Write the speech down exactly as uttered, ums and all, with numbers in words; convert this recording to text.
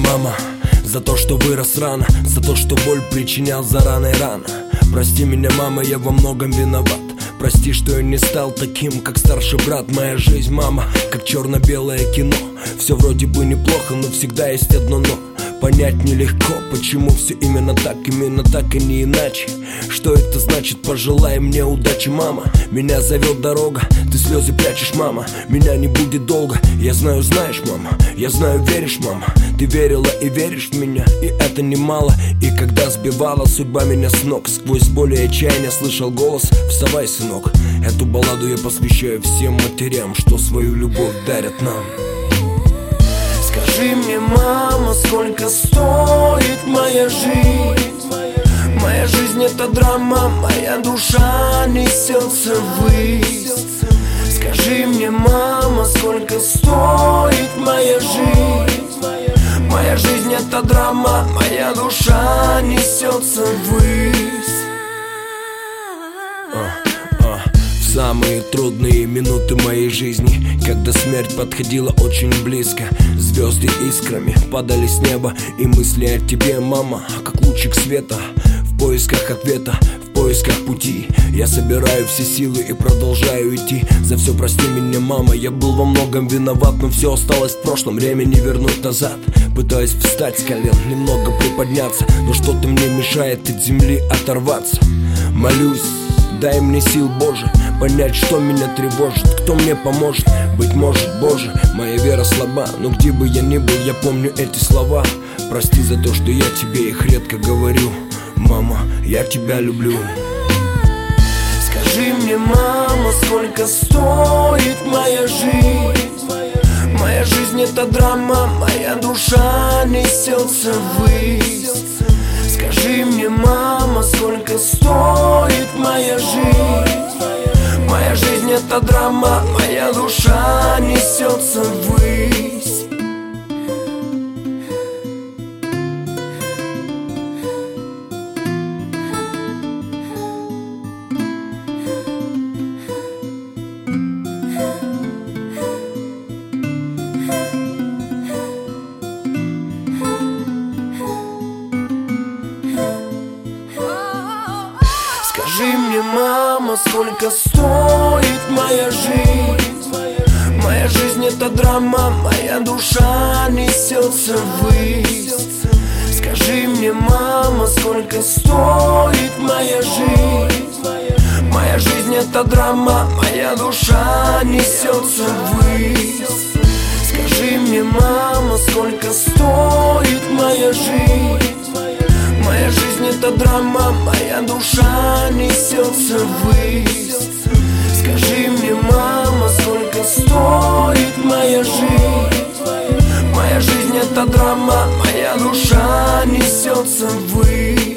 мама, за то, что вырос рано, за то, что боль причинял за раной рано. Прости меня, мама, я во многом виноват. Прости, что я не стал таким, как старший брат. Моя жизнь, мама, как черно-белое кино. Все вроде бы неплохо, но всегда есть одно но. Понять нелегко, почему все именно так, именно так и не иначе. Что это значит, пожелай мне удачи, мама. Меня зовет дорога, ты слезы прячешь, мама. Меня не будет долго, я знаю, знаешь, мама. Я знаю, веришь, мама. Ты верила и веришь в меня, и это немало. И когда сбивала судьба меня с ног, сквозь боль и отчаяние слышал голос: вставай, сынок. Эту балладу я посвящаю всем матерям, что свою любовь дарят нам. Скажи мне, мама, сколько стоит моя жизнь? Моя жизнь — это драма, моя душа несется ввысь. Скажи мне, мама, сколько стоит моя жизнь? Моя жизнь — это драма, моя душа несется ввысь. В самые трудные минуты моей жизни, когда смерть подходила очень близко, звезды искрами падали с неба, и мысли о тебе, мама, как лучик света. В поисках ответа, в поисках пути я собираю все силы и продолжаю идти. За все прости меня, мама, я был во многом виноват, но все осталось в прошлом, время не вернуть назад. Пытаюсь встать с колен, немного приподняться, но что-то мне мешает от земли оторваться. Молюсь, дай мне сил, Боже, понять, что меня тревожит, кто мне поможет. Быть может, Боже, моя вера слаба, но где бы я ни был, я помню эти слова. Прости за то, что я тебе их редко говорю. Мама, я тебя люблю. Скажи мне, мама, сколько стоит моя жизнь? Моя жизнь — это драма, моя душа несется ввысь. Скажи мне, мама, сколько стоит моя жизнь? Моя жизнь — это драма, моя душа несется ввысь. Скажи мне, мама, сколько стоит моя жизнь? Моя жизнь — это драма, моя душа несется ввысь. Скажи мне, мама, сколько стоит моя жизнь? Моя жизнь — это драма, моя душа несется ввысь. Скажи мне, мама, сколько стоит моя жизнь? Моя жизнь — это драма, моя душа несется ввысь. Скажи мне, мама, сколько стоит моя жизнь? Моя жизнь — это драма, моя душа несется ввысь.